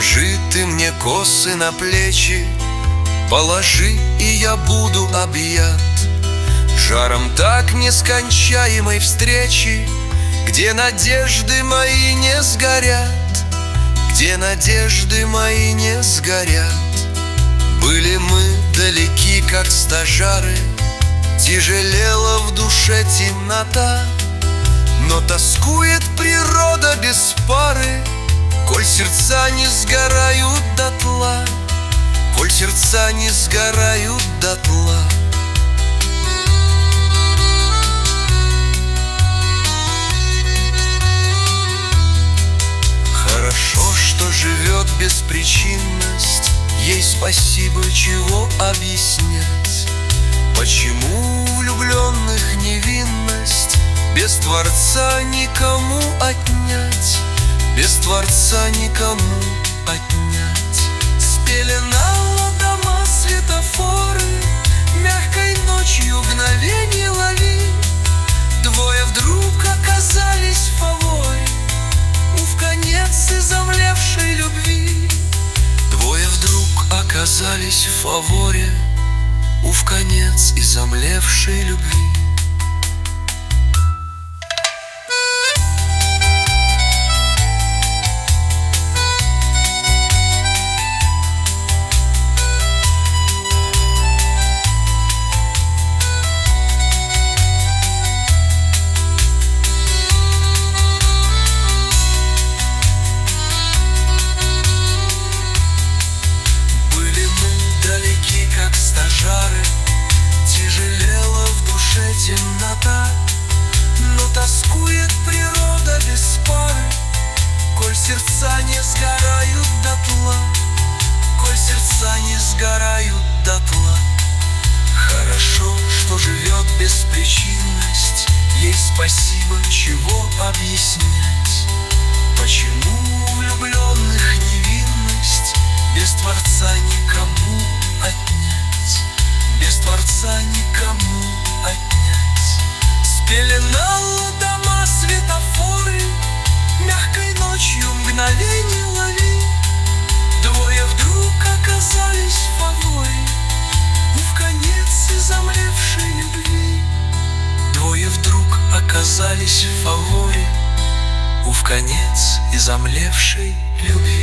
Положи ты мне косы на плечи, положи, и я буду объят жаром так нескончаемой встречи, где надежды мои не сгорят, где надежды мои не сгорят. Были мы далеки, как стажары, тяжелела в душе темнота, но тоскует природа без пары, коль сердца не сгорают дотла, коль сердца не сгорают дотла. Хорошо, что живет беспричинность, ей спасибо, чего объяснять. Почему у влюбленных невинность без Творца никому отнять, без Творца никому отнять? Спеленала дома светофоры, мягкой ночью мгновенье лови. Двое вдруг оказались в фаворе, вконец изомлевшей любви. Двое вдруг оказались в фаворе, вконец изомлевшей любви. Тяжелела в душе темнота, но тоскует природа без пары, коль сердца не сгорают дотла, коль сердца не сгорают дотла. Хорошо, что живет беспричинность, ей спасибо, чего объяснять. Почему у влюбленных невинность без Творца никому отнять, без Творца никому отнять? Спеленала дома светофоры, мягкой ночью мгновенье лови. Двое вдруг оказались в фаворе, вконец изомлевшей любви. Двое вдруг оказались в фаворе, вконец изомлевшей любви.